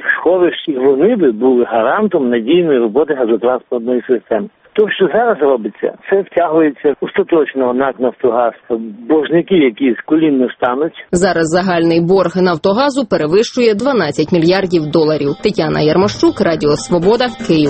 сховищ, і вони би були гарантом надійної роботи газотранспортної системи. То, що зараз робиться, це втягується остаточно НАК «Нафтогаз». Боржники, які з колін не стануть. Зараз загальний борг «Нафтогазу» перевищує 12 мільярдів доларів. Тетяна Ярмощук, Радіо Свобода, Київ.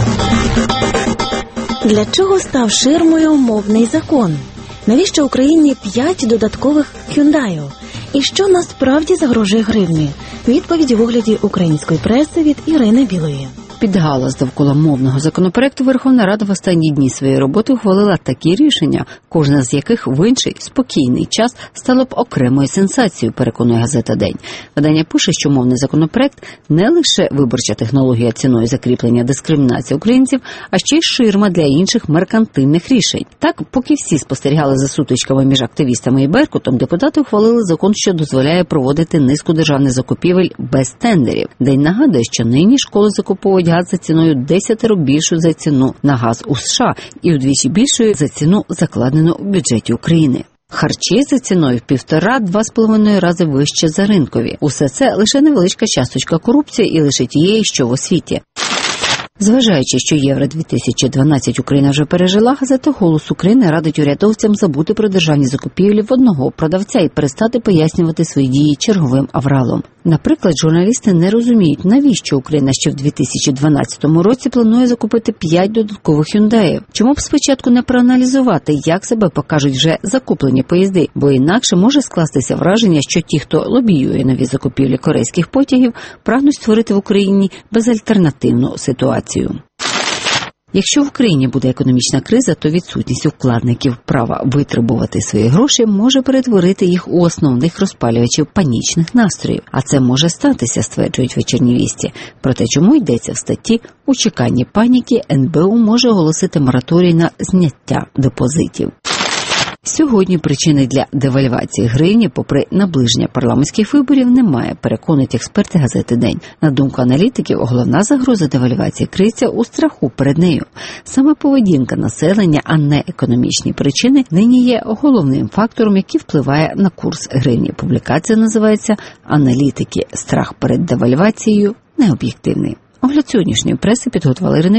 Для чого став ширмою мовний закон? Навіщо Україні 5 додаткових Hyundai? І що насправді загрожує гривні? Відповіді в огляді української преси від Ірини Білої. Під галас довкола мовного законопроекту Верховна Рада в останні дні своєї роботи ухвалила такі рішення, кожна з яких в інший спокійний час стало б окремою сенсацією, переконує газета «День». Видання пише, що мовний законопроект не лише виборча технологія ціною закріплення дискримінації українців, а ще й ширма для інших меркантильних рішень. Так, поки всі спостерігали за сутичками між активістами і Беркутом, депутати ухвалили закон, що дозволяє проводити низку державних закупівель без тендерів. День нагадує, що нині школи закуповують газ за ціною 10 більшою за ціну на газ у США і удвічі більшою за ціну, закладену у бюджеті України. Харчі за ціною в 1,5–2,5 рази вище за ринкові. Усе це лише невеличка часточка корупції і лише тієї, що в освіті. Зважаючи, що Євро-2012 Україна вже пережила, газета «Голос України» радить урядовцям забути про державні закупівлі в одного продавця і перестати пояснювати свої дії черговим авралом. Наприклад, журналісти не розуміють, навіщо Україна ще в 2012 році планує закупити 5 додаткових «Hyundai». Чому б спочатку не проаналізувати, як себе покажуть вже закуплені поїзди, бо інакше може скластися враження, що ті, хто лобіює нові закупівлі корейських потягів, прагнуть створити в Україні безальтернативну ситуацію. Якщо в Україні буде економічна криза, то відсутність у вкладників права витребувати свої гроші може перетворити їх у основних розпалювачів панічних настроїв. А це може статися, стверджують «Вечірні вісті». Проте чому йдеться в статті «У чеканні паніки НБУ може оголосити мораторій на зняття депозитів». Сьогодні причини для девальвації гривні, попри наближення парламентських виборів, немає, переконують експерти газети «День». На думку аналітиків, головна загроза девальвації криється у страху перед нею. Саме поведінка населення, а не економічні причини, нині є головним фактором, який впливає на курс гривні. Публікація називається «Аналітики. Страх перед девальвацією необ'єктивний». Огляд сьогоднішньої преси підготували Ірина